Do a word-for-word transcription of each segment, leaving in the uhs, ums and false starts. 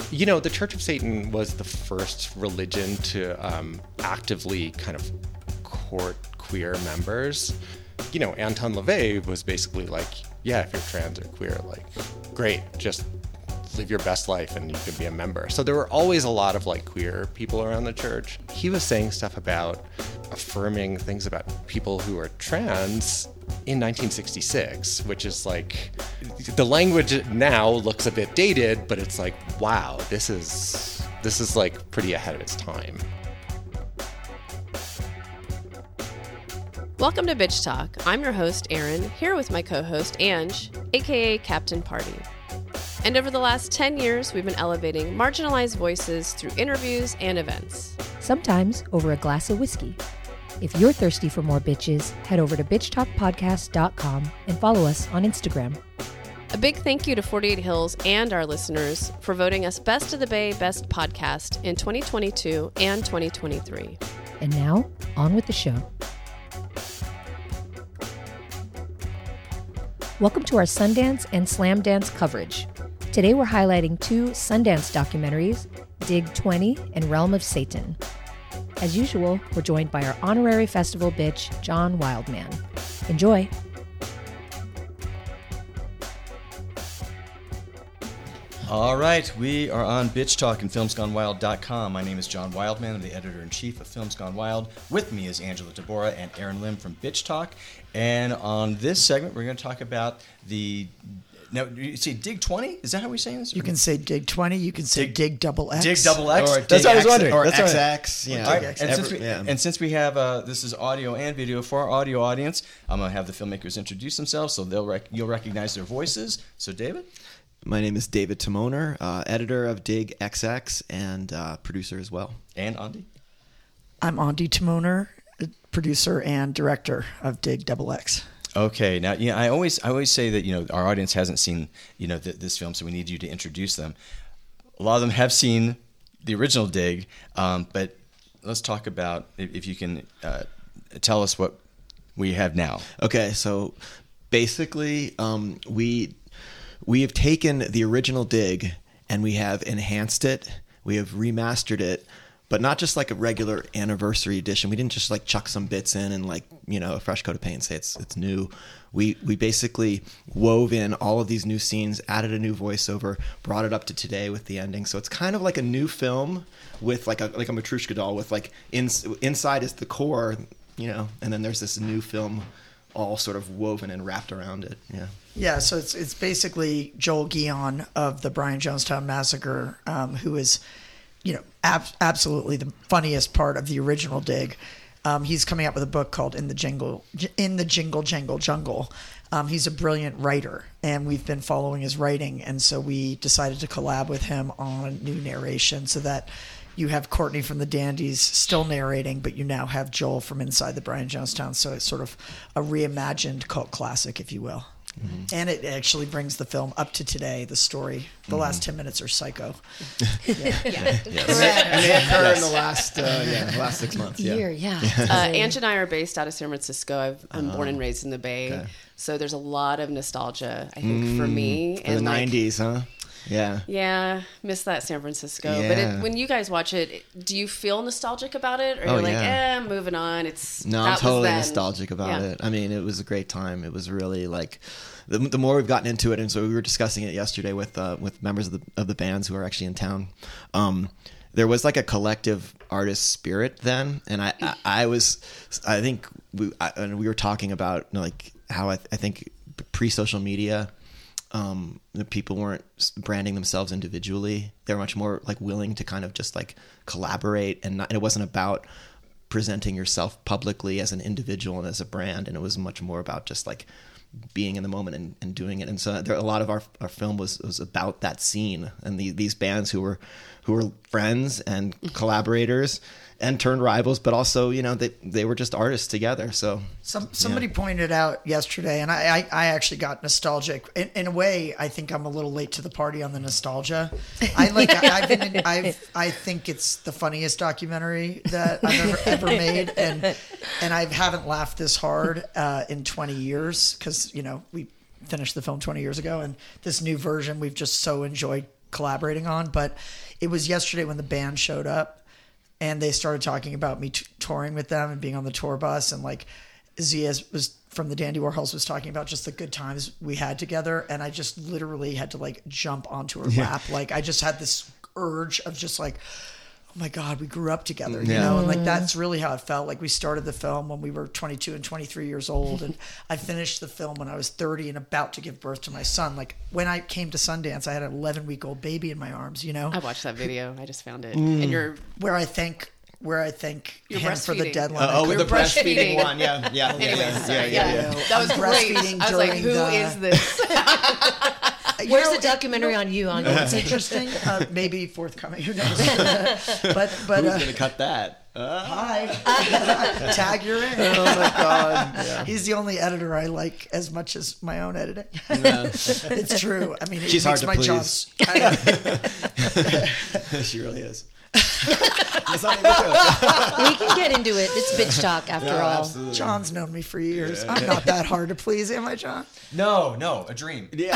You know, the Church of Satan was the first religion to um, actively kind of court queer members. You know, Anton LaVey was basically like, yeah, if you're trans or queer, like, great, just live your best life and you can be a member. So there were always a lot of like queer people around the church. He was saying stuff about affirming things about people who are trans in nineteen sixty-six, which is like, the language now looks a bit dated, but it's like, wow, this is this is like pretty ahead of its time. Welcome to Bitch Talk. I'm your host, Erin, here with my co-host, Ange, aka Captain Party. And over the last ten years, we've been elevating marginalized voices through interviews and events. Sometimes over a glass of whiskey. If you're thirsty for more bitches, head over to bitch talk podcast dot com and follow us on Instagram. A big thank you to forty-eight Hills and our listeners for voting us Best of the Bay Best Podcast in twenty twenty-two and twenty twenty-three. And now, on with the show. Welcome to our Sundance and Slam Dance coverage. Today we're highlighting two Sundance documentaries, Dig twenty and Realm of Satan. As usual, we're joined by our honorary festival bitch, John Wildman. Enjoy! All right, we are on Bitch Talk and films gone wild dot com. My name is John Wildman. I'm the editor-in-chief of Films Gone Wild. With me is Angela Deborah and Erin Lim from Bitch Talk. And on this segment, we're going to talk about the... Now, you say Dig twenty? Is that how we're saying this? You can say Dig twenty. You can say Dig, dig double X. Dig double X. Or That's what I was wondering. Or That's X X. You know. Right. And, since we, yeah. and since we have, uh, this is audio and video for our audio audience, I'm going to have the filmmakers introduce themselves so they'll rec- you'll recognize their voices. So, David? My name is David Timoner, uh, editor of Dig X X and uh, producer as well. And Andy? I'm Andy Timoner, producer and director of Dig double X. Okay, now you know, I always I always say that you know our audience hasn't seen you know th- this film, so we need you to introduce them. A lot of them have seen the original Dig, um, but let's talk about if, if you can uh, tell us what we have now. Okay, so basically um, we we have taken the original Dig and we have enhanced it, we have remastered it. But not just like a regular anniversary edition. We didn't just like chuck some bits in and like, you know, a fresh coat of paint and say it's it's new. We we basically wove in all of these new scenes, added a new voiceover, brought it up to today with the ending. So it's kind of like a new film with like a like a Matryoshka doll with like in, inside is the core, you know, and then there's this new film all sort of woven and wrapped around it. Yeah. Yeah, so it's it's basically Joel Guion of the Brian Jonestown Massacre, um, who is, you know, ab- absolutely the funniest part of the original Dig. Um, he's coming out with a book called In the Jingle, In the Jingle Jangle Jungle. Um, he's a brilliant writer, and we've been following his writing, and so we decided to collab with him on a new narration so that you have Courtney from the Dandies still narrating, but you now have Joel from inside the Brian Jonestown. So it's sort of a reimagined cult classic, if you will. Mm-hmm. And it actually brings the film up to today, the story. The mm-hmm. last ten minutes are psycho. yeah. yeah. Yes. And they occur yes. in the last, uh, yeah, the last six months. Year, yeah. yeah. Uh, Ange and I are based out of San Francisco. I've, I'm uh, born and raised in the Bay. Okay. So there's a lot of nostalgia, I think, mm, for me. For and the like, nineties, huh? Yeah. Yeah, miss that San Francisco. Yeah. But it, when you guys watch it, do you feel nostalgic about it? Or oh, you're like, yeah. eh, moving on. It's No, that I'm totally was nostalgic about yeah. it. I mean, it was a great time. It was really like, the, the more we've gotten into it, and so we were discussing it yesterday with uh, with members of the of the bands who are actually in town. Um, there was like a collective artist spirit then, and I I, I was I think we I, and we were talking about you know, like how I, I think pre-social media. Um, the people weren't branding themselves individually. They were much more like willing to kind of just like collaborate, and, not, and it wasn't about presenting yourself publicly as an individual and as a brand. And it was much more about just like being in the moment and, and doing it. And so there, a lot of our, our film was, was about that scene and the, these bands who were, who were friends and collaborators and turned rivals, but also, you know, they, they were just artists together. So Some, somebody yeah. pointed out yesterday, and I, I, I actually got nostalgic in, in a way. I think I'm a little late to the party on the nostalgia. I like, I, I've been, in, I've, I think it's the funniest documentary that I've ever, ever made. And, and I haven't laughed this hard uh, in twenty years. Cause you know, we finished the film twenty years ago, and this new version, we've just so enjoyed collaborating on. But it was yesterday when the band showed up and they started talking about me t- touring with them and being on the tour bus, and like Zia was from the Dandy Warhols was talking about just the good times we had together, and I just literally had to like jump onto her Yeah. lap. Like I just had this urge of just like, oh my God, we grew up together, you Yeah. know? And like, that's really how it felt. Like we started the film when we were twenty-two and twenty-three years old. And I finished the film when I was thirty and about to give birth to my son. Like when I came to Sundance, I had an eleven week old baby in my arms, you know, I watched that video. I just found it. Mm. And you're where I thank, where I thank You're him for the breastfeeding. deadline. Oh, with You're the breastfeeding breastfeeding. one, yeah, yeah, yeah, Anyways, yeah, sorry, yeah, yeah. yeah, yeah. That was I'm great. breastfeeding I was like, during who the- is this? You Where's know, the documentary on you on It's interesting. Uh, maybe forthcoming. Who knows? but but Who's uh, gonna cut that? Uh, hi, tag you're in. oh my god! Yeah. He's the only editor I like as much as my own editing. It's true. I mean, it She's makes hard to my please. job. I- She really is. That's not even true. We can get into it. It's bitch talk after No, all. absolutely. John's known me for years. I'm not that hard to please, am I, John? No, no, a dream. Yeah.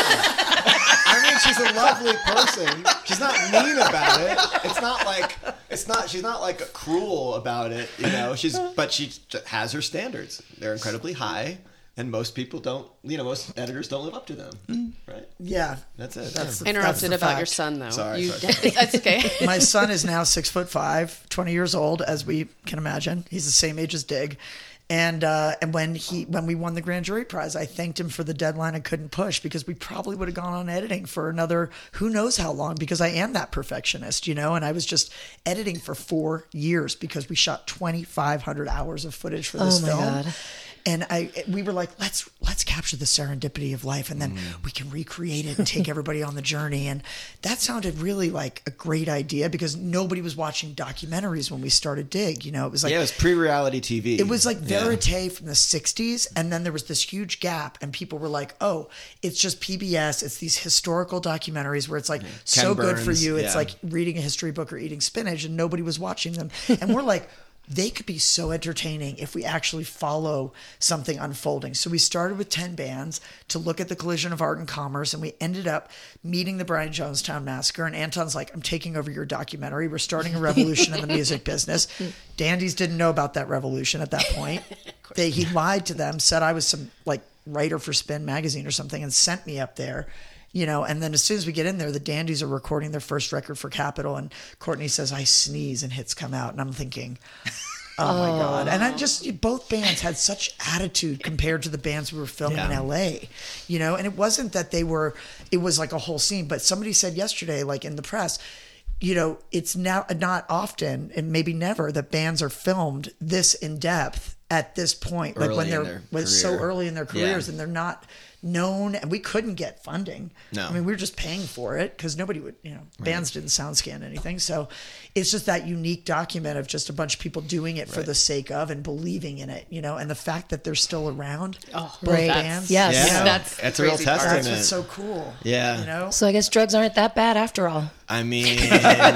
I mean, she's a lovely person. She's not mean about it. It's not like it's not. She's not like cruel about it. You know. She's but she has her standards. They're incredibly high, and most people don't. You know, most editors don't live up to them. Right. Yeah. That's it. That's the, Interrupted that's the about your fact. son, though. Sorry, You, sorry. That's okay. My son is now six foot five, twenty years old, as we can imagine. He's the same age as Dig. And uh, and when he when we won the grand jury prize, I thanked him for the deadline I couldn't push, because we probably would have gone on editing for another who knows how long, because I am that perfectionist, you know. And I was just editing for four years because we shot twenty-five hundred hours of footage for this Oh my film. God. And I, we were like, let's let's capture the serendipity of life, and then Mm. we can recreate it and take everybody on the journey. And that sounded really like a great idea, because nobody was watching documentaries when we started Dig. You know, it was like Yeah, it was pre-reality T V. it was like Yeah. verite from the sixties, and then there was this huge gap, and people were like, oh, it's just P B S. It's these historical documentaries where it's like so good for Burns, you. It's yeah. like reading a history book or eating spinach, and nobody was watching them. And we're like, they could be so entertaining if we actually follow something unfolding. So we started with ten bands to look at the collision of art and commerce, and we ended up meeting the Brian Jonestown Massacre. And Anton's like, I'm taking over your documentary. We're starting a revolution in the music business. Dandies didn't know about that revolution at that point. They, he lied to them, said I was some like writer for Spin magazine or something, and sent me up there. You know, and then as soon as we get in there, the Dandies are recording their first record for Capitol, and Courtney says, I sneeze and hits come out. And I'm thinking, oh my God. And I just, both bands had such attitude compared to the bands we were filming in Yeah. L A, you know, and it wasn't that they were, it was like a whole scene, but somebody said yesterday, like in the press, you know, it's now not often and maybe never that bands are filmed this in depth at this point, like when Early in they're their when it's so career. early in their careers, Yeah. and they're not known, and we couldn't get funding. No. I mean, we were just paying for it because nobody would, you know, bands didn't sound scan anything. So it's just that unique document of just a bunch of people doing it for the sake of and believing in it, you know, and the fact that they're still around. Oh, both Right. bands. Yes. Yeah, you know, That's that's the a real crazy part. testament. that's what's so cool. Yeah. You know? So I guess drugs aren't that bad after all. I mean, you know,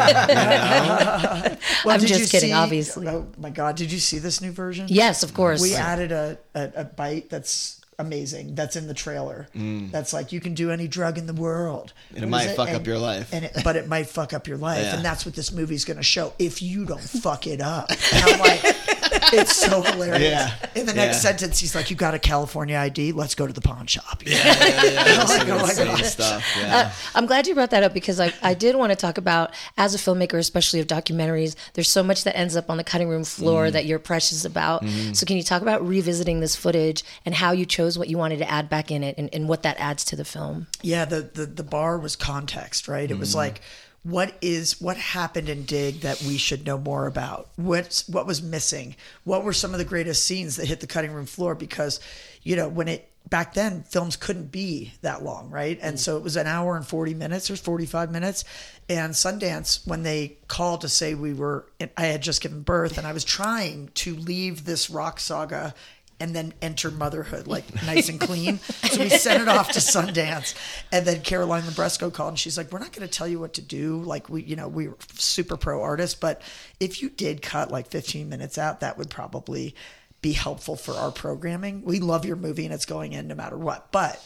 Well, I'm did just you kidding, see- obviously. Oh my God. Did you see this new version? Yes, of course. We added a, a, a bite that's amazing. That's in the trailer. That's like, you can do any drug in the world. And it What might is fuck up And- your life. And it, but it might fuck up your life. Yeah. And that's what this movie's going to show if you don't fuck it up. And I'm like, it's so hilarious. Yeah. In the next Yeah. sentence, he's like, you got a California I D? Let's go to the pawn shop. yeah, yeah, yeah, that's like, some oh my insane God. stuff. Yeah. I'm glad you brought that up because I, I did want to talk about, as a filmmaker, especially of documentaries, there's so much that ends up on the cutting room floor that you're precious about. So can you talk about revisiting this footage and how you chose what you wanted to add back in it and, and what that adds to the film? Yeah, the, the, the bar was context, right? It was like, what is what happened in Dig that we should know more about? What's what was missing? What were some of the greatest scenes that hit the cutting room floor? Because, you know, when it back then, films couldn't be that long, right? And so it was an hour and forty minutes or forty-five minutes. And Sundance, when they called to say we were, I had just given birth, and I was trying to leave this rock saga and then enter motherhood, like nice and clean. So we sent it off to Sundance. And then Caroline Labresco called, and she's like, we're not going to tell you what to do. Like, we, you know, we were super pro artists, but if you did cut like fifteen minutes out, that would probably be helpful for our programming. We love your movie and it's going in no matter what. But,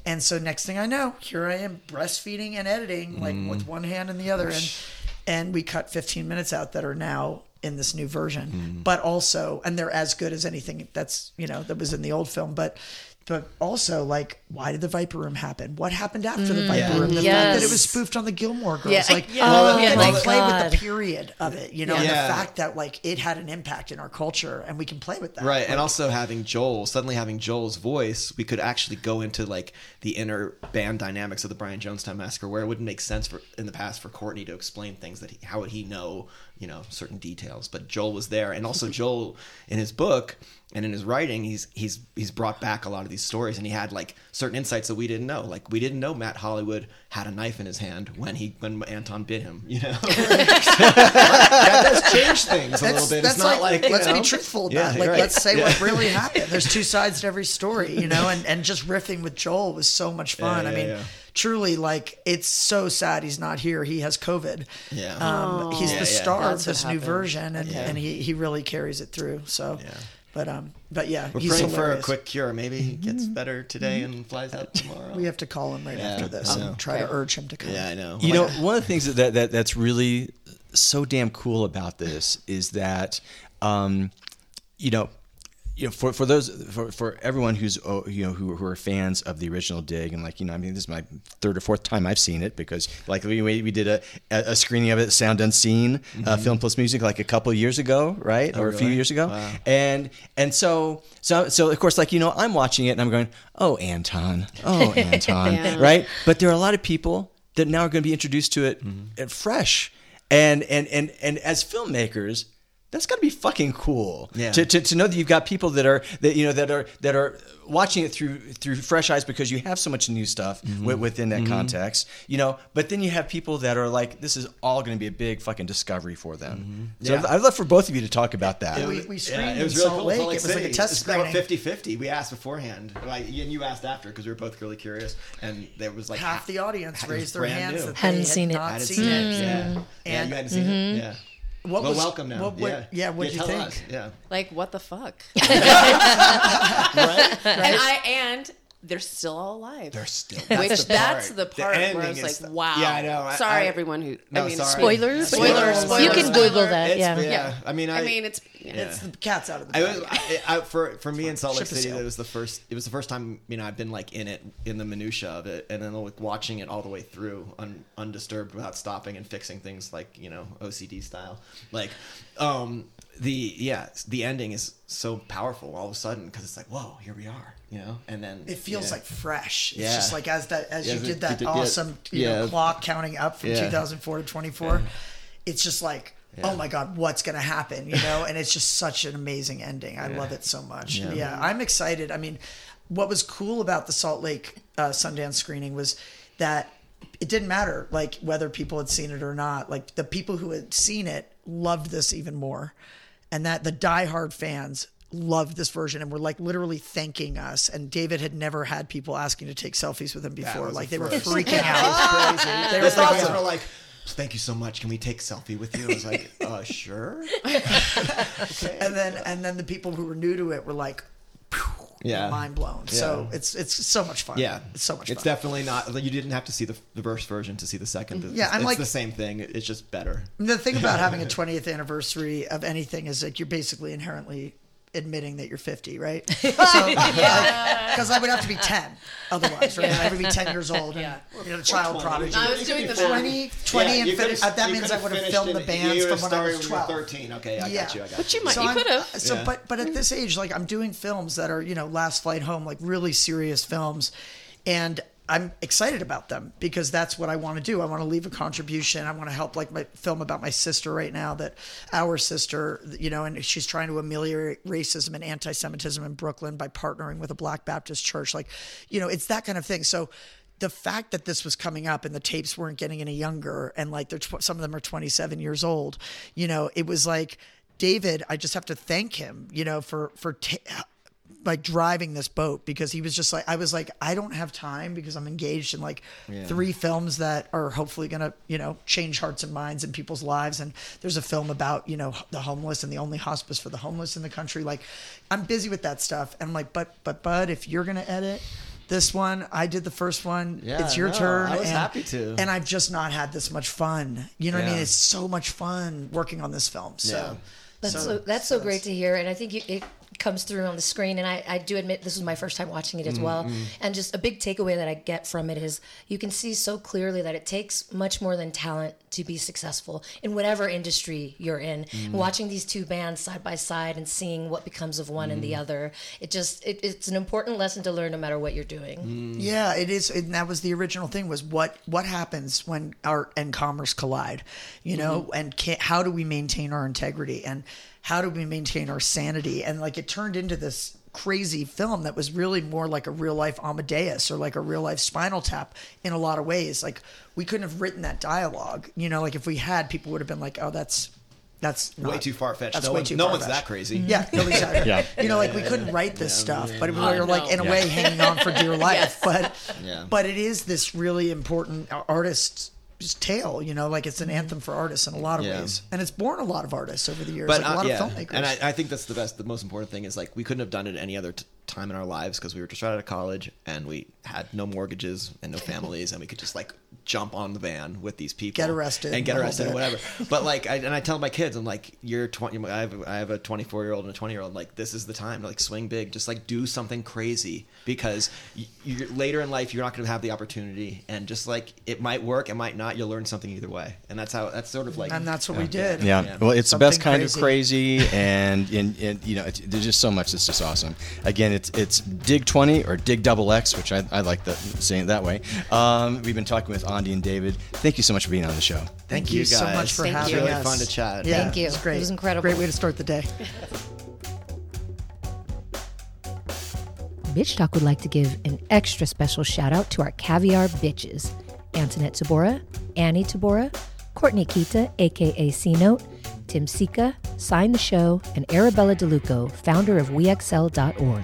And so next thing I know, here I am breastfeeding and editing, like Mm. with one hand and the other. And, and we cut fifteen minutes out that are now in this new version, Mm. but also, and they're as good as anything that's, you know, that was in the old film. But But also, like, why did the Viper Room happen? What happened after the Viper Yeah. Room? The Yes. fact that it was spoofed on the Gilmore Girls. Yeah. Like, Yeah. oh, Oh we can my play with God. the period of it, you know, and Yeah. the fact that, like, it had an impact in our culture, and we can play with that. Right, Like, and also having Joel, suddenly having Joel's voice, we could actually go into like the inner band dynamics of the Brian Jonestown Massacre, where it wouldn't make sense for in the past for Courtney to explain things that he, how would he know, you know, certain details. But Joel was there, and also Joel in his book and in his writing, he's he's he's brought back a lot of these stories, and he had like certain insights that we didn't know. Like we didn't know Matt Hollywood had a knife in his hand when he when Anton bit him. You know, that does change things a That's, little bit. that's It's not like, like, you let's know. be truthful Yeah, about it. Like, right. let's say Yeah. what really happened. There's two sides to every story, you know, and, and just riffing with Joel was so much fun. Yeah, I yeah, mean, yeah. truly, like, it's so sad he's not here. He has COVID. Yeah. Um, he's Yeah, the yeah. star That's of what this new happened. version, and, Yeah. and he, he really carries it through. So, Yeah. but um, but yeah, We're he's praying for a hilarious. quick cure. Maybe he gets better today and flies out tomorrow. We have to call him right Yeah, after this I know. and try to urge him to come. Yeah, I know. You know, Like, one of the things that, that, that that's really so damn cool about this is that, um, you know, you know, for, for those for, for everyone who's oh, you know who, who are fans of the original Dig, and like you know, I mean, this is my third or fourth time I've seen it because like we we did a, a screening of it, Sound Unseen, uh, Film Plus Music, like a couple of years ago, right, Oh, or a few really? years ago, Wow. and and so so so of course, like you know, I'm watching it and I'm going, oh Anton, oh Anton, Yeah. right? But there are a lot of people that now are going to be introduced to it Mm-hmm. uh, fresh, and and and and as filmmakers, that's got to be fucking cool. Yeah. To, to to know that you've got people that are that you know that are that are watching it through through fresh eyes because you have so much new stuff Mm-hmm. wi- within that context, you know. But then you have people that are like, this is all going to be a big fucking discovery for them. So Yeah. I'd, I'd love for both of you to talk about that. we- we screened yeah, in it was really Salt cool. Lake. Salt It was like a City. test It's about screening. fifty-fifty. We asked beforehand, like, and you asked after because we were both really curious, and there was like Half the audience it was raised their brand hands new. that Hadn't they seen had it. not hadn't seen seen it. it. Yeah, yeah, And- you hadn't seen it. Yeah. What well, was- welcome now. what- what- yeah, yeah, what'd you tell think? us. Yeah, Like, what the fuck? right. And I and they're still all alive. They're still. Which That's the that's part. the part where I ending was is- like, wow. Yeah, I know. I- Sorry, I- everyone who. No, I mean, sorry. Spoilers? Spoilers. Spoilers. You can spoilers. Google that. It's, yeah. yeah. I mean, I, I mean, it's. Yeah. It's the cat's out of the I bag. was I, I, for for me in Salt Lake Ship is City. sailed. That was the first. It was the first time you know I've been like in it in the minutia of it, and then like watching it all the way through, un, undisturbed, without stopping and fixing things like you know O C D style. Like, um, the yeah, the ending is so powerful all of a sudden because it's like whoa, here we are, you know, and then It feels yeah. like fresh. It's Yeah. just like as that as Yeah, you the- did that the- yeah, awesome you know, yeah. clock counting up from Yeah. two thousand four to twenty-four. It's just like, Yeah. oh my god, what's gonna happen? You know, and it's just such an amazing ending. I Yeah. love it so much. Yeah. Yeah. I'm excited. I mean, what was cool about the Salt Lake uh, Sundance screening was that it didn't matter like whether people had seen it or not. Like the people who had seen it loved this even more, and that the diehard fans loved this version and were like literally thanking us. And David had never had people asking to take selfies with him before. was Like the they were first. freaking out. crazy. They The were thoughts like, were like, "Thank you so much. Can we take a selfie with you?" I was like, "Uh, sure." and then and then the people who were new to it were like, phew, Yeah. mind blown. So Yeah. it's it's so much fun. Yeah, it's so much It's fun. definitely not. You didn't have to see the the first version to see the second. It's, Yeah, I'm it's like- the same thing. It's just better. The thing about having a twentieth anniversary of anything is like you're basically inherently admitting that you're fifty, right? So, because I would have to be ten otherwise, right? I would be ten years old and Yeah. you know, child prodigy. I was doing the math. twenty, twenty, Yeah, and you finish, could've- that you means I could've would have finished filmed in- the bands you from when I started was when you were twelve. thirteen. Okay, I Yeah. got you. I got But you. you might. So you I'm- could have. So, Yeah. but but at this age, like I'm doing films that are you know Last Flight Home, like really serious films, and I'm excited about them because that's what I want to do. I want to leave a contribution. I want to help, like my film about my sister right now, that our sister, you know, and she's trying to ameliorate racism and anti-Semitism in Brooklyn by partnering with a Black Baptist church. Like, you know, it's that kind of thing. So the fact that this was coming up and the tapes weren't getting any younger and like they're tw- some of them are twenty-seven years old, you know, it was like, David, I just have to thank him, you know, for, for, t- like driving this boat because he was just like, I was like, I don't have time because I'm engaged in like three films that are hopefully going to, you know, change hearts and minds in people's lives. And there's a film about, you know, the homeless and the only hospice for the homeless in the country. Like I'm busy with that stuff. And I'm like, but, but, Bud, if you're going to edit, this one. I did the first one. Yeah, it's your no, turn. I was and, happy to. And I've just not had this much fun. You know what I Yeah. mean? It's so much fun working on this film. So Yeah. That's so, so- that's so great to hear, and I think you, it comes through on the screen. And I, I do admit this was my first time watching it as well. Mm-hmm. And just a big takeaway that I get from it is you can see so clearly that it takes much more than talent to be successful in whatever industry you're in. Mm-hmm. And watching these two bands side by side and seeing what becomes of one and the Mm-hmm. other, it just it, it's an important lesson to learn no matter what you're doing. Mm. Yeah, it is, and that was the original thing. Was what what happens when art and commerce collide, you know, Mm-hmm. and can, how do we maintain our integrity and how do we maintain our sanity? And like it turned into this crazy film that was really more like a real life Amadeus or like a real life Spinal Tap in a lot of ways. Like we couldn't have written that dialogue, you know. Like if we had, people would have been like, "Oh, that's." That's Way not- too far-fetched. That's No way one- too no one's far-fetched. that crazy. Yeah, nobody's that. Yeah. You know, like we couldn't write this stuff, but we Oh, were like no. in a Yeah. way hanging on for dear life. But Yeah. but it is this really important artist's tale. You know, like it's an anthem for artists in a lot of Yeah. ways, and it's born a lot of artists over the years. But like a uh, lot yeah, of filmmakers. and I, I think that's the best, the most important thing is like we couldn't have done it any other t- time in our lives because we were just right out of college and we had no mortgages and no families and we could just like jump on the van with these people, Get arrested and get the whole arrested, bit. and whatever. But like, I, and I tell my kids, I'm like, you're twenty. I have, I have a twenty-four year old and a twenty year old. Like, this is the time to like swing big, just like do something crazy because y- you're, later in life you're not going to have the opportunity, and just like it might work, it might not. You'll learn something either way, and that's how. That's sort of like, and that's what we did. Yeah. Yeah. Well, it's the best Something kind crazy. of crazy, and, and, and you know, it's, there's just so much that's just awesome. Again, it's it's Dig twenty or Dig Double X, which I, I like that saying it that way. Um, we've been talking with Andy and David. Thank you so much for being on the show. Thank you so guys. much for Thank having you. Really us. fun to chat. Yeah, Thank you. It was great. It was incredible. Great way to start the day. Bitch Talk would like to give an extra special shout out to our caviar bitches: Antoinette Tabora, Annie Tabora, Courtney Kita, aka C Note, Tim Sika, Sign the Show, and Arabella DeLuco, founder of we x l dot org.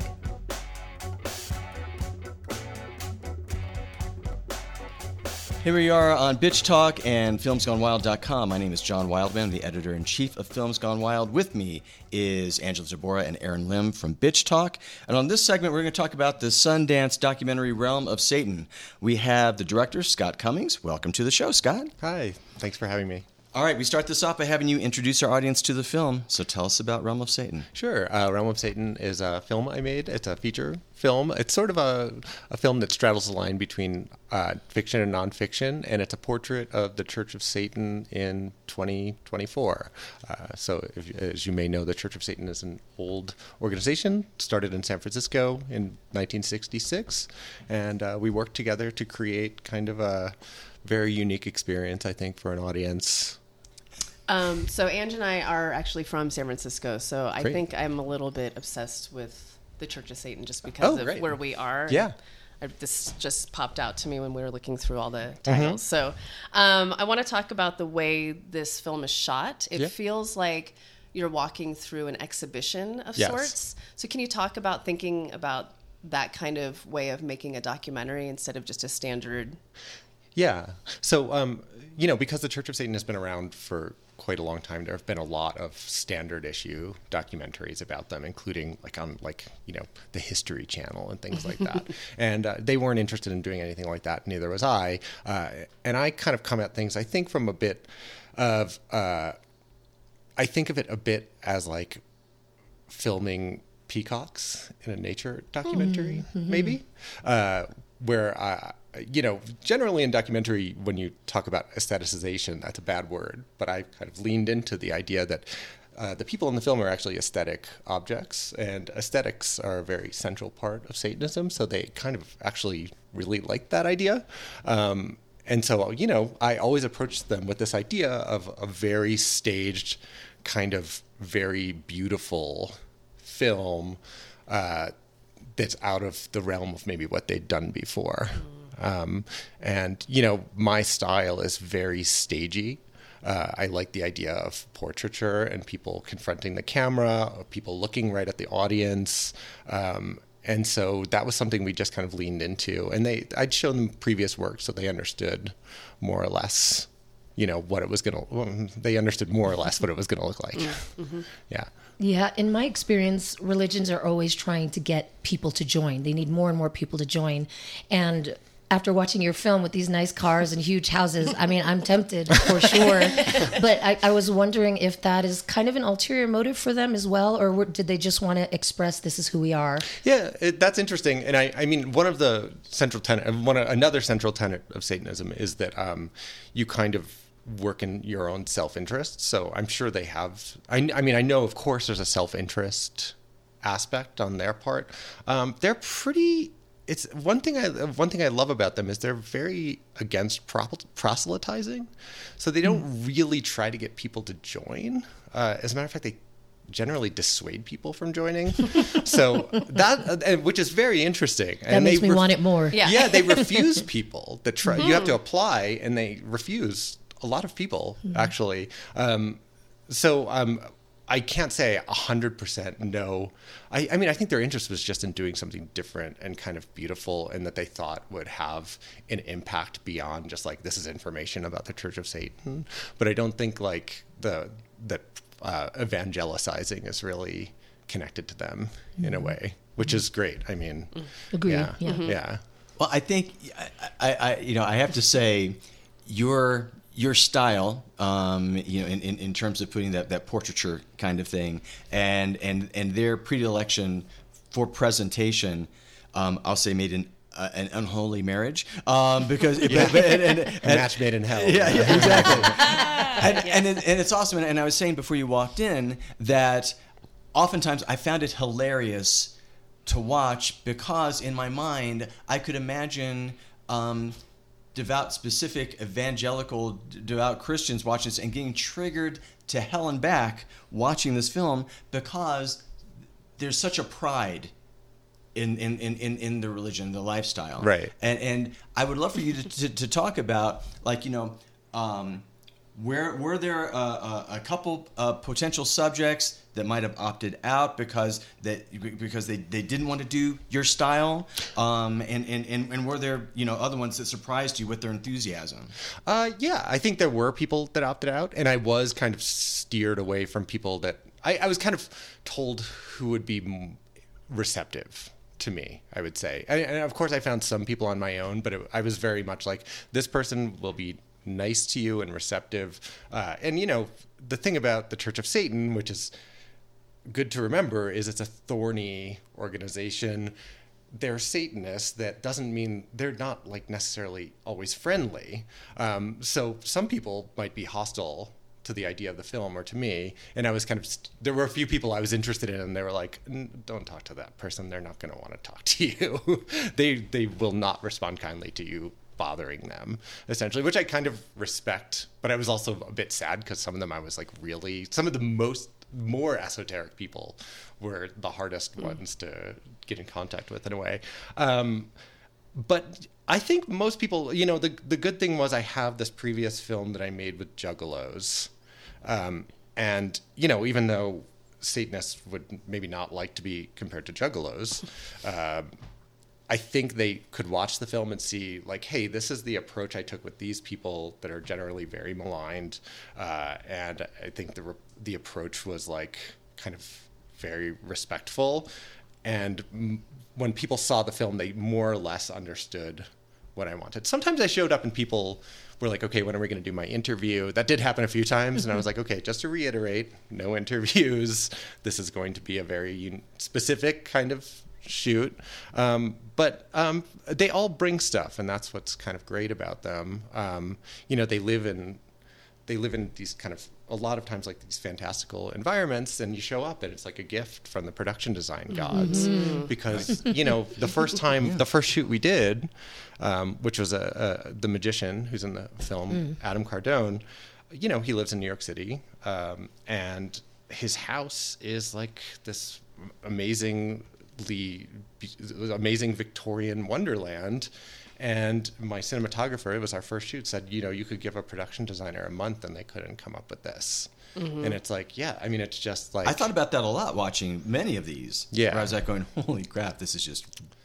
Here we are on Bitch Talk and films gone wild dot com. My name is John Wildman, the editor-in-chief of Films Gone Wild. With me is Angela Tabora and Aaron Lim from Bitch Talk. And on this segment, we're going to talk about the Sundance documentary Realm of Satan. We have the director, Scott Cummings. Welcome to the show, Scott. Hi, thanks for having me. All right, we start this off by having you introduce our audience to the film. So tell us about Realm of Satan. Sure. Uh, Realm of Satan is a film I made. It's a feature film. It's sort of a, a film that straddles the line between uh, fiction and nonfiction, and it's a portrait of the Church of Satan in twenty twenty-four. Uh, so, if, as you may know, the Church of Satan is an old organization, started in San Francisco in nineteen sixty-six, and uh, we worked together to create kind of a very unique experience, I think, for an audience. Um, so Ange and I are actually from San Francisco, so I Great. think I'm a little bit obsessed with the Church of Satan just because Oh, of great. where we are. Yeah. I, this just popped out to me when we were looking through all the titles. So um, I want to talk about the way this film is shot. It Yeah. feels like you're walking through an exhibition of Yes. sorts. So can you talk about thinking about that kind of way of making a documentary instead of just a standard? Yeah. So, um, you know, because the Church of Satan has been around for quite a long time, there have been a lot of standard issue documentaries about them, including like on like, you know, the History Channel and things like that. And uh, they weren't interested in doing anything like that. Neither was I. Uh, and I kind of come at things, I think, from a bit of, uh, I think of it a bit as like filming peacocks in a nature documentary, maybe, uh, where I, you know, generally in documentary, when you talk about aestheticization, that's a bad word, but I kind of leaned into the idea that uh, the people in the film are actually aesthetic objects, and aesthetics are a very central part of Satanism, so they kind of actually really like that idea. Um, and so, you know, I always approached them with this idea of a very staged, kind of very beautiful film uh, that's out of the realm of maybe what they'd done before. Um, and, you know, my style is very stagey. Uh, I like the idea of portraiture and people confronting the camera, or people looking right at the audience. Um, and so that was something we just kind of leaned into. And they, I'd shown them previous work, so they understood more or less, you know, what it was going to, well, they understood more or less what it was going to look like. Mm-hmm. Yeah. Yeah, in my experience, religions are always trying to get people to join. They need more and more people to join. And after watching your film with these nice cars and huge houses, I mean, I'm tempted for sure. But I, I was wondering if that is kind of an ulterior motive for them as well, or were, did they just want to express this is who we are? Yeah, it, that's interesting. And I, I mean, one of the central tenet, one another central tenet of Satanism is that um, you kind of work in your own self-interest. So I'm sure they have, I, I mean, I know, of course, there's a self-interest aspect on their part. Um, they're pretty, it's one thing I, one thing I love about them is they're very against pro- proselytizing. So they don't mm. really try to get people to join. Uh, as a matter of fact, they generally dissuade people from joining. So that, uh, which is very interesting. That and makes they me ref- want it more. Yeah. Yeah, they refuse people that try, mm-hmm. you have to apply, and they refuse a lot of people, mm-hmm. actually. Um, so um, I can't say one hundred percent no. I, I mean, I think their interest was just in doing something different and kind of beautiful, and that they thought would have an impact beyond just like, this is information about the Church of Satan. But I don't think like the that uh, evangelicizing is really connected to them mm-hmm. in a way, which is great. I mean, Agreed. yeah, yeah. Mm-hmm. yeah. Well, I think I, I, you know, I have to say, your your style, um, you know, in, in, in terms of putting that, that portraiture kind of thing, and and and their predilection for presentation, um, I'll say made an uh, an unholy marriage, um, because it, yeah. and, and, and, a match made in hell. Yeah, yeah, exactly. and and, it, and it's awesome. And I was saying before you walked in that oftentimes I found it hilarious to watch, because in my mind I could imagine um, devout, specific evangelical devout Christians watching this and getting triggered to hell and back watching this film, because there's such a pride in in, in, in, in the religion, the lifestyle. Right. And and I would love for you to, to, to talk about, like, you know, um, where were there a, a, a couple uh, potential subjects that might have opted out because that because they, they didn't want to do your style, um, and, and, and, and were there, you know, other ones that surprised you with their enthusiasm? Uh, yeah, I think there were people that opted out, and I was kind of steered away from people that I, I was kind of told who would be receptive to me, I would say. And, and of course, I found some people on my own, but it, I was very much like, this person will be nice to you and receptive. Uh, and, you know, the thing about the Church of Satan, which is good to remember, is it's a thorny organization. They're Satanists. That doesn't mean they're not like necessarily always friendly. Um, so some people might be hostile to the idea of the film or to me. And I was kind of, st- there were a few people I was interested in, and they were like, don't talk to that person. They're not going to want to talk to you. they they will not respond kindly to you bothering them, essentially, which I kind of respect. But I was also a bit sad because some of them I was like, really, some of the most more esoteric people were the hardest mm. ones to get in contact with in a way. Um, but I think most people, you know, the the good thing was I have this previous film that I made with Juggalos. Um, and, you know, even though Satanists would maybe not like to be compared to Juggalos, uh, I think they could watch the film and see, like, hey, this is the approach I took with these people that are generally very maligned. Uh, and I think the re- the approach was, like, kind of very respectful. And m- when people saw the film, they more or less understood what I wanted. Sometimes I showed up and people were like, okay, when are we going to do my interview? That did happen a few times. And I was like, okay, just to reiterate, no interviews. This is going to be a very un- specific kind of shoot. Um, but um, they all bring stuff, and that's what's kind of great about them. Um, you know, they live in they live in these kind of, a lot of times, like these fantastical environments, and you show up and it's like a gift from the production design gods. Mm-hmm. Because, you know, the first time, yeah. the first shoot we did, um, which was a, a the magician who's in the film, mm. Adam Cardone, you know, he lives in New York City, um, and his house is like this amazing amazing Victorian wonderland. And my cinematographer, it was our first shoot, said, you know, you could give a production designer a month and they couldn't come up with this. Mm-hmm. And it's like, yeah, I mean, it's just like, I thought about that a lot watching many of these. Yeah. Where I was like going, holy crap, this is just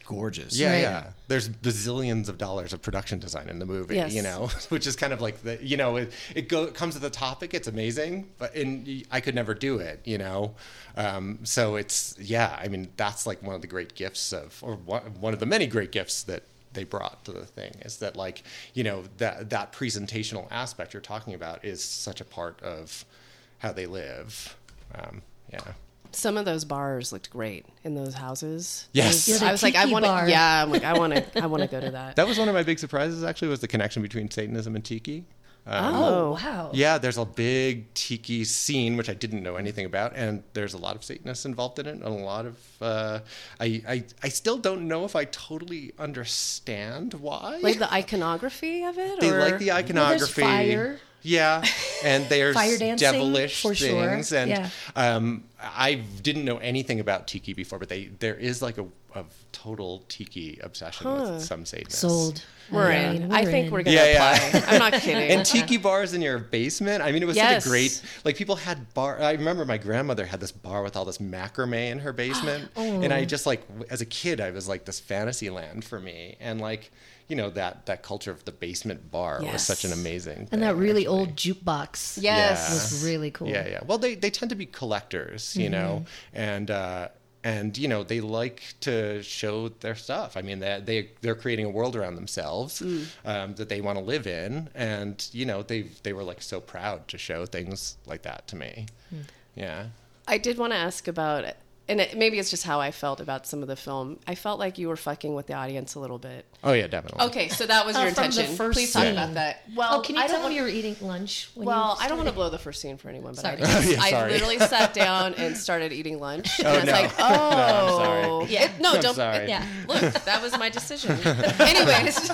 gorgeous. Yeah, Right. yeah. There's bazillions of dollars of production design in the movie, Yes. you know, which is kind of like the, you know, it, it go, comes to the topic, it's amazing, but in, I could never do it, you know. Um, so it's, yeah, I mean, that's like one of the great gifts of, or one, one of the many great gifts that they brought to the thing is that, like, you know, that that presentational aspect you're talking about is such a part of how they live. Um, yeah. Some of those bars looked great in those houses. Yes. It was- Yeah, the I was like, I tiki want to. bar. Yeah, I'm like, I want to. I want to go to that. That was one of my big surprises, actually, was the connection between Satanism and Tiki. Um, Oh, wow. Yeah, there's a big tiki scene, which I didn't know anything about, and there's a lot of Satanists involved in it, and a lot of, uh, I, I, I still don't know if I totally understand why. Like the iconography of it. They or? like the iconography. fire. Yeah, and there's Fire dancing, devilish for sure. things, and Yeah. um, I didn't know anything about tiki before, but they there is like a, a total tiki obsession Huh. with some Satanists. Sold. We're I in. mean, I we're think in. we're gonna Yeah, yeah. apply. I'm not kidding. And tiki bars in your basement. I mean, it was Yes. such a great, like, people had bar. I remember my grandmother had this bar with all this macrame in her basement. And I just, like, w- as a kid, I was like this fantasy land for me. And, like, you know, that, that culture of the basement bar was such an Yes. amazing And that thing, really actually. old jukebox Yes. was really cool. Yeah, yeah. Well, they, they tend to be collectors, you know, and, uh, and, you know, they like to show their stuff. I mean, they, they, they're creating a world around themselves um, that they want to live in. And, you know, they they were, like, so proud to show things like that to me. Yeah. I did want to ask about, and it, maybe it's just how I felt about some of the film. I felt like you were fucking with the audience a little bit. Oh, yeah, definitely. Okay, so that was Uh, your from the intention. first Please talk scene. about that. Well, Oh, can you I tell don't when want- you were eating lunch? When Well, you I don't want to started? blow the first scene for anyone, but Sorry. I, just, Yeah, I sorry. literally sat down and started eating lunch. And Oh, I was no. like, No, I'm oh. sorry. Yeah. No, I'm don't. sorry. Yeah. Look, that was my decision. Anyways.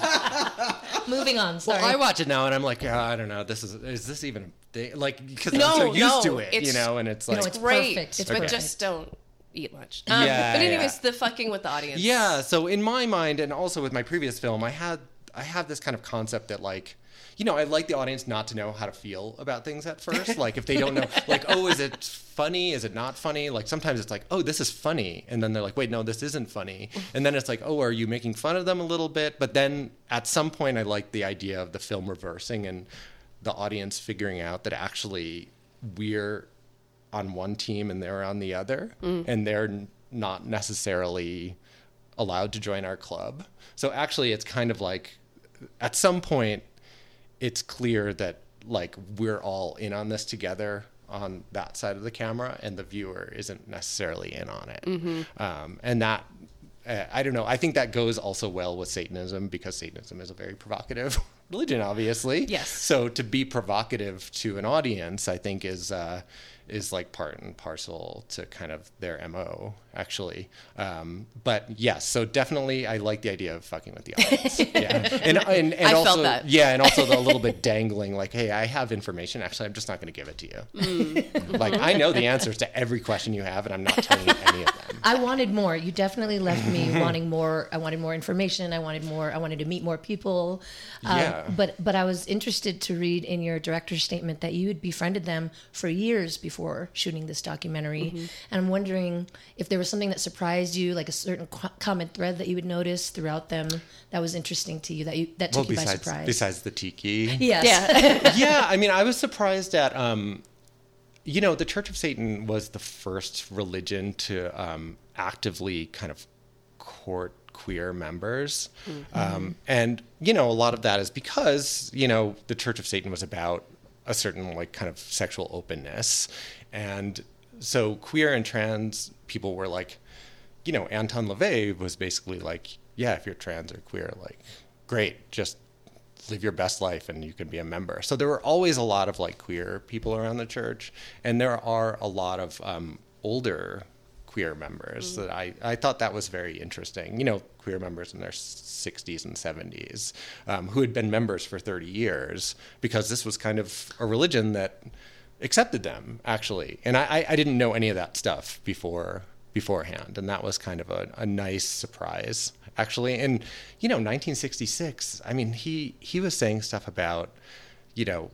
Moving on. Sorry. Well, I watch it now and I'm like, oh, I don't know. This is, is this even, a thing? Like, because No, I'm so used no, to it, you it's- know, and it's No, like, it's Great. perfect. It's but perfect. just don't eat lunch. Um, Yeah, But anyways, yeah. the fucking with the audience. yeah. So in my mind, and also with my previous film, I had, I have this kind of concept that, like, you know, I like the audience not to know how to feel about things at first. Like, if they don't know, like, oh, is it funny? Is it not funny? Like, sometimes it's like, oh, this is funny. And then they're like, wait, no, this isn't funny. And then it's like, oh, are you making fun of them a little bit? But then at some point, I like the idea of the film reversing and the audience figuring out that actually we're on one team and they're on the other. And they're n- not necessarily allowed to join our club. So actually, it's kind of like, at some point, it's clear that, like, we're all in on this together on that side of the camera, and the viewer isn't necessarily in on it. Um, and that, uh, I don't know, I think that goes also well with Satanism, because Satanism is a very provocative religion, obviously. Yes. So to be provocative to an audience, I think is uh, is like part and parcel to kind of their M O, actually. Um, but yes, so definitely I like the idea of fucking with the audience. Yeah. And, and, and I felt also, that. yeah, and also the, a little bit dangling, like, hey, I have information. Actually, I'm just not going to give it to you. Mm. Like, I know the answers to every question you have, and I'm not telling you any of them. I wanted more. You definitely left me wanting more. I wanted more information. I wanted more. I wanted to meet more people. Um, Yeah. But but I was interested to read in your director's statement that you had befriended them for years before shooting this documentary. And I'm wondering if there was something that surprised you, like a certain co- common thread that you would notice throughout them that was interesting to you, that you that took Well, you by besides, surprise. besides the tiki. Yes. Yeah. Yeah, I mean, I was surprised at, um, you know, the Church of Satan was the first religion to um, actively kind of court queer members. Um, and, you know, a lot of that is because, you know, the Church of Satan was about a certain, like, kind of sexual openness. And so queer and trans people were like, you know, Anton LaVey was basically like, yeah, if you're trans or queer, like, great, just live your best life and you can be a member. So there were always a lot of, like, queer people around the church, and there are a lot of um, older queer members that I, I thought that was very interesting. You know, queer members in their sixties and seventies um, who had been members for thirty years, because this was kind of a religion that accepted them, actually. And I, I didn't know any of that stuff before beforehand, and that was kind of a, a nice surprise, actually. And, you know, nineteen sixty-six, I mean, he he was saying stuff about, you know,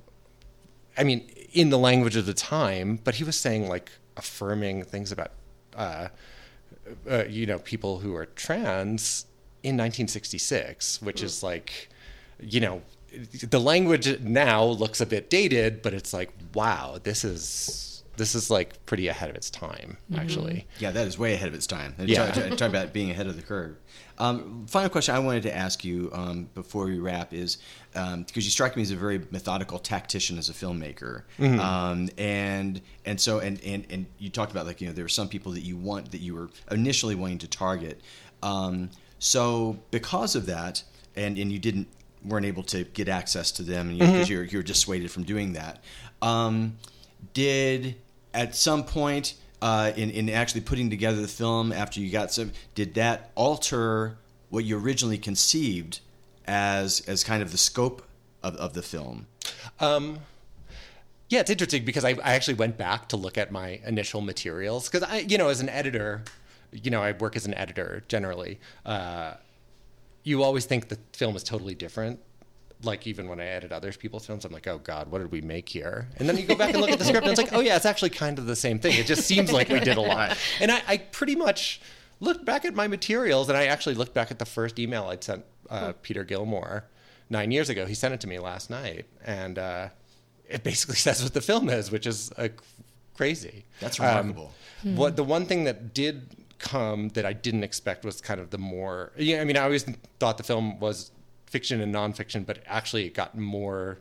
I mean, in the language of the time, but he was saying, like, affirming things about, uh, uh, you know, people who are trans in nineteen sixty-six, which is like, you know, the language now looks a bit dated, but it's like, wow, this is this is like pretty ahead of its time, actually. Yeah, that is way ahead of its time. Yeah. Talk, talk about being ahead of the curve. Um, final question I wanted to ask you um, before we wrap is, um, because you strike me as a very methodical tactician as a filmmaker, Mm-hmm. um, and and so and, and and you talked about, like, you know, there were some people that you want that you were initially wanting to target. Um, so because of that, and and you didn't weren't able to get access to them, and you, because you're you're dissuaded from doing that. Um, did at some point uh, in in actually putting together the film after you got some, did that alter what you originally conceived as as kind of the scope of, of the film? Um, yeah, it's interesting because I, I actually went back to look at my initial materials because I, you know, as an editor, you know, I work as an editor generally. Uh, you always think the film is totally different. Like, even when I edit other people's films, I'm like, oh God, what did we make here? And then you go back and look at the script and it's like, oh yeah, it's actually kind of the same thing. It just seems like we did a lot. And I, I pretty much looked back at my materials, and I actually looked back at the first email I'd sent uh, Peter Gilmore nine years ago. He sent it to me last night, and uh, it basically says what the film is, which is uh, crazy. That's remarkable. Um, what the one thing that did come that I didn't expect was kind of the more, yeah, I mean, I always thought the film was fiction and nonfiction, but actually it got more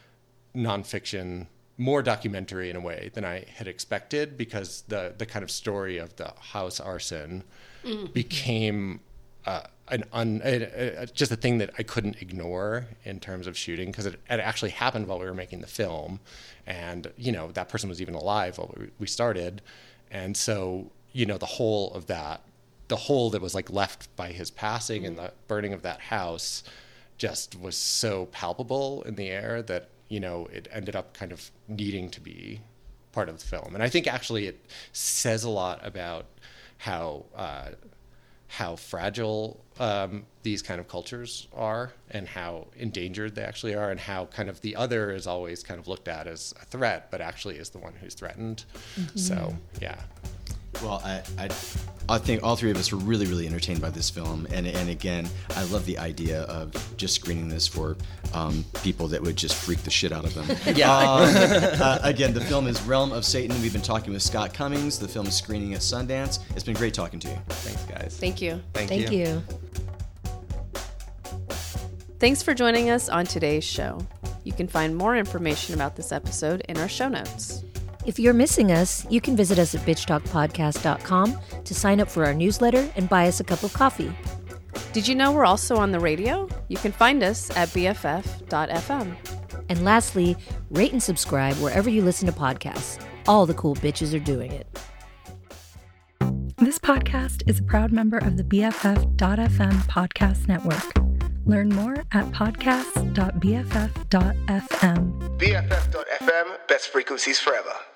nonfiction, more documentary in a way than I had expected, because the the kind of story of the house arson mm. became uh, an un, a, a, just a thing that I couldn't ignore in terms of shooting, because it, it actually happened while we were making the film, and you know, that person was even alive while we, we started, and so, you know, the whole of that, the hole that was like left by his passing mm. and the burning of that house just was so palpable in the air that, you know, it ended up kind of needing to be part of the film. And I think actually it says a lot about how uh, how fragile um, these kind of cultures are, and how endangered they actually are, and how kind of the other is always kind of looked at as a threat, but actually is the one who's threatened. Mm-hmm. So, yeah. Well, I, I I think all three of us were really, really entertained by this film, and and again, I love the idea of just screening this for um, people that would just freak the shit out of them. Yeah. Um, uh, again, the film is Realm of Satan. We've been talking with Scott Cummings. The film is screening at Sundance. It's been great talking to you. Thanks, guys. Thank you. Thank, Thank you. you. Thanks for joining us on today's show. You can find more information about this episode in our show notes. If you're missing us, you can visit us at bitch talk podcast dot com to sign up for our newsletter and buy us a cup of coffee. Did you know we're also on the radio? You can find us at B F F dot F M. And lastly, rate and subscribe wherever you listen to podcasts. All the cool bitches are doing it. This podcast is a proud member of the B F F dot F M podcast network. Learn more at podcasts dot B F F dot F M. B F F dot F M, best frequencies forever.